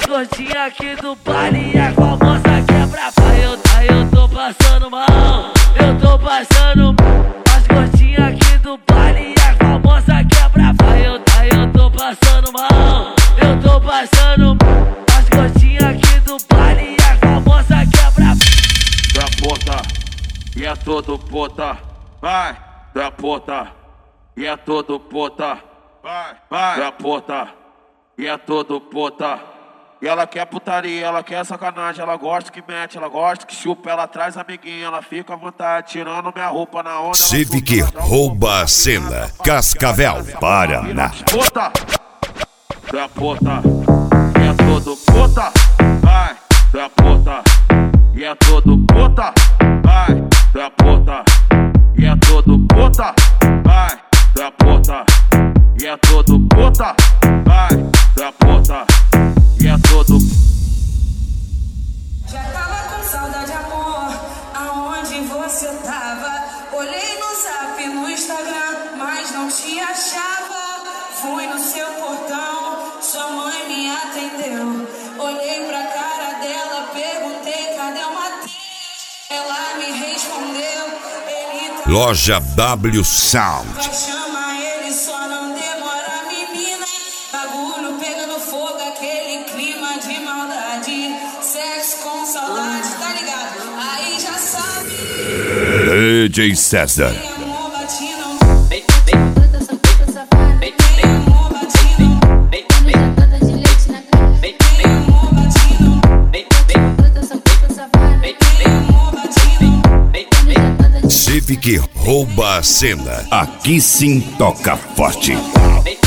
As gordinhas aqui do baile e a famosa quebra pau. Eu tô passando mal, eu tô passando mal. As gordinhas aqui do baile e a famosa quebra pau. Eu tô passando mal, eu tô passando mal. As gordinhas aqui do baile e a famosa quebra pau. Tu é puta, e é todo puta. Vai, tu é puta, e é todo puta. Vai, tu é puta, e é todo puta. E ela quer putaria, ela quer sacanagem, ela gosta que mete, ela gosta que chupa, ela traz amiguinha, ela fica à vontade, tirando minha roupa na onda. Civic rouba a cena, Cascavel, Paraná. Puta, tu é puta, e é todo puta. Vai, tu é puta, e é todo puta. Vai, tu é puta, e é todo puta. Vai, tu é puta, e é todo puta. Vai, tu é puta, e é todo. Já tava com saudade, amor, aonde você tava? Olhei no Zap, no Instagram, mas não te achava. Fui no seu portão, sua mãe me atendeu. Olhei pra cara dela, perguntei cadê o Matheus. Ela me respondeu, ele tá... Loja W Sound. Vai chamar ele, só não demora, menina. Bagulho pegando fogo, aquele clima de maldade. Sexo com saudade, tá ligado? Aí já sabe. DJ César. Tem amor batindo. Civic rouba a cena. Aqui sim toca forte.